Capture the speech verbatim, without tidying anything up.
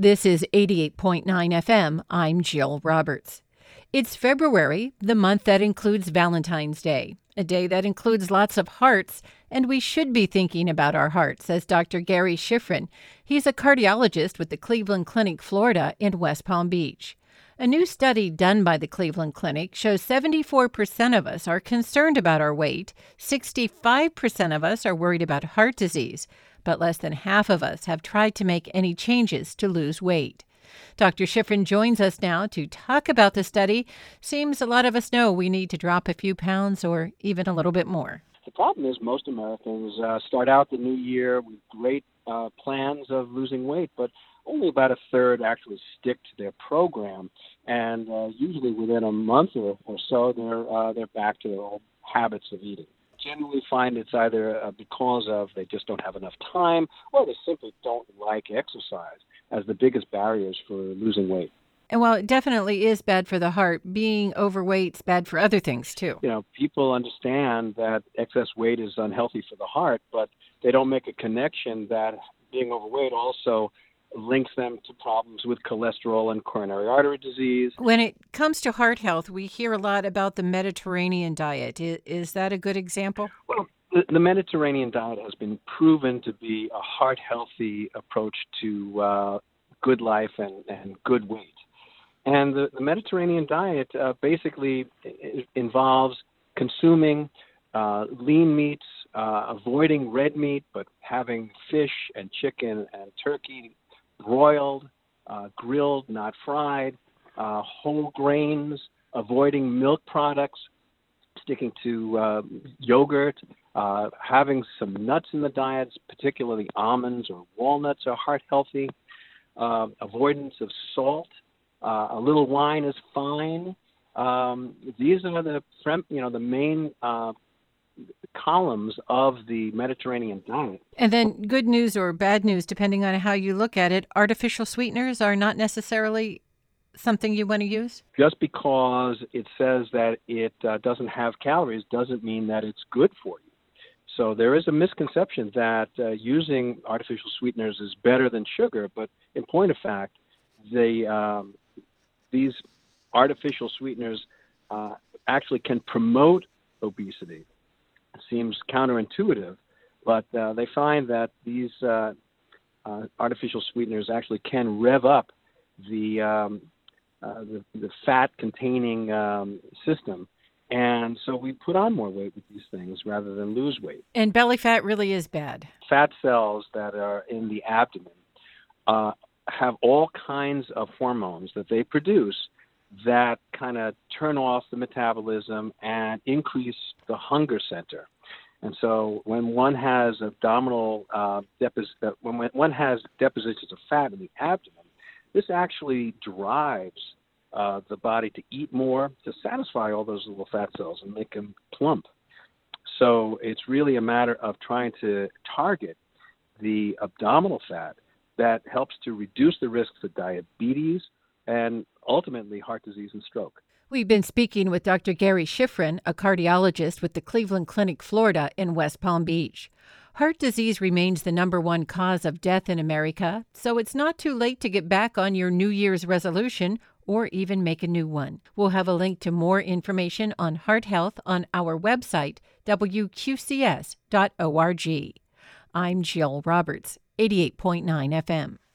This is eighty-eight point nine F M. I'm Jill Roberts. It's February, the month that includes Valentine's Day, a day that includes lots of hearts, and we should be thinking about our hearts, says Doctor Gary Shiffrin. He's a cardiologist with the Cleveland Clinic, Florida, in West Palm Beach. A new study done by the Cleveland Clinic shows seventy-four percent of us are concerned about our weight, sixty-five percent of us are worried about heart disease, but less than half of us have tried to make any changes to lose weight. Doctor Shiffrin joins us now to talk about the study. Seems a lot of us know we need to drop a few pounds or even a little bit more. The problem is most Americans uh, start out the new year with great uh, plans of losing weight, but only about a third actually stick to their program. And uh, usually within a month or, or so, they're, uh, they're back to their old habits of eating. Generally find it's either uh, because of they just don't have enough time or they simply don't like exercise as the biggest barriers for losing weight. And while it definitely is bad for the heart, being overweight's bad for other things too. You know, people understand that excess weight is unhealthy for the heart, but they don't make a connection that being overweight also links them to problems with cholesterol and coronary artery disease. When it comes to heart health, we hear a lot about the Mediterranean diet. Is, is that a good example? Well, the, the Mediterranean diet has been proven to be a heart-healthy approach to uh, good life and, and good weight. And the, the Mediterranean diet uh, basically involves consuming uh, lean meats, uh, avoiding red meat, but having fish and chicken and turkey broiled, uh, grilled, not fried, uh, whole grains, avoiding milk products, sticking to uh, yogurt, uh, having some nuts in the diet, particularly almonds or walnuts are heart healthy, uh, avoidance of salt, uh, a little wine is fine. Um, these are the you know the main uh, columns of the Mediterranean diet. And then good news or bad news, depending on how you look at it, artificial sweeteners are not necessarily something you want to use? Just because it says that it uh, doesn't have calories doesn't mean that it's good for you. So there is a misconception that uh, using artificial sweeteners is better than sugar, but in point of fact, they, um, these artificial sweeteners uh, actually can promote obesity. It seems counterintuitive, but uh, they find that these uh, uh, artificial sweeteners actually can rev up the um, uh, the, the fat-containing um, system, and so we put on more weight with these things rather than lose weight. And belly fat really is bad. Fat cells that are in the abdomen uh, have all kinds of hormones that they produce that kind of turn off the metabolism and increase the hunger center. And so when one has abdominal uh, deposit, when one has depositions of fat in the abdomen, this actually drives uh, the body to eat more to satisfy all those little fat cells and make them plump. So it's really a matter of trying to target the abdominal fat that helps to reduce the risks of diabetes and ultimately heart disease and stroke. We've been speaking with Doctor Gary Shiffrin, a cardiologist with the Cleveland Clinic, Florida, in West Palm Beach. Heart disease remains the number one cause of death in America, so it's not too late to get back on your New Year's resolution or even make a new one. We'll have a link to more information on heart health on our website, W Q C S dot org. I'm Jill Roberts, eighty-eight point nine F M.